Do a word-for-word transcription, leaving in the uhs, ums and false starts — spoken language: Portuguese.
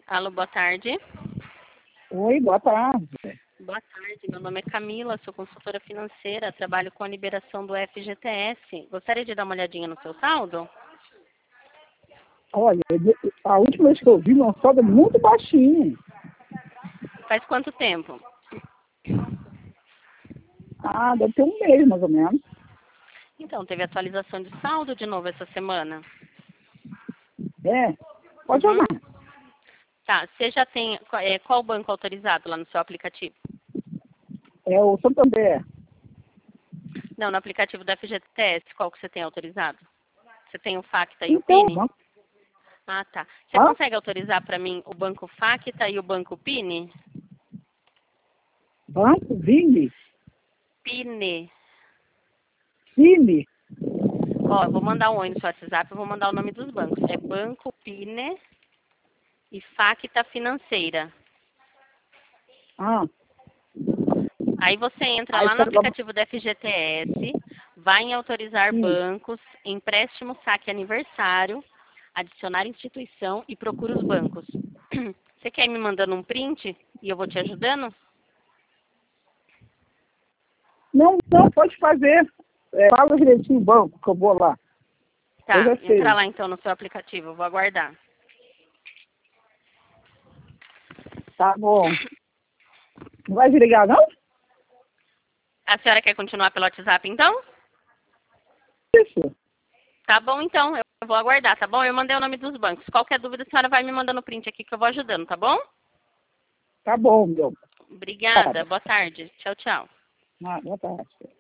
Alô, boa tarde. Oi, boa tarde. Boa tarde, meu nome é Camila, sou consultora financeira, trabalho com a liberação do F G T S. Gostaria de dar uma olhadinha no seu saldo? Olha, a última vez que eu vi, meu saldo é muito baixinho. Faz quanto tempo? Ah, deve ter um mês, mais ou menos. Então, teve atualização de saldo de novo essa semana? É, pode Uhum. olhar. Tá, você já tem é, qual banco autorizado lá no seu aplicativo? É o Santander. Não, no aplicativo do F G T S, qual que você tem autorizado? Você tem o Facta e o Então, Pini? banco, Ah, tá. Você ah, consegue autorizar para mim o banco Facta e o banco Pini? banco Vini, Pini. Cine. Ó, eu vou mandar um oi no seu WhatsApp, eu vou mandar o nome dos bancos. É Banco Pine e Facta Financeira. Ah, Aí você entra aí lá no espera lá. aplicativo da F G T S, vai em autorizar Sim. bancos, empréstimo, saque aniversário, adicionar instituição e procura os bancos. Você quer ir me mandando um print e eu vou te ajudando? Não, não, pode fazer. É, fala direitinho o banco, que eu vou lá. Eu Tá, já entra sei. lá então no seu aplicativo, eu vou aguardar. Tá bom. Não vai desligar, não? A senhora quer continuar pelo WhatsApp então? Isso. Tá bom então, eu vou aguardar, tá bom? Eu mandei o nome dos bancos. Qualquer dúvida, a senhora vai me mandando print aqui que eu vou ajudando, tá bom? Tá bom, meu. Obrigada, boa tarde. Tchau, tchau. Ah, boa tarde.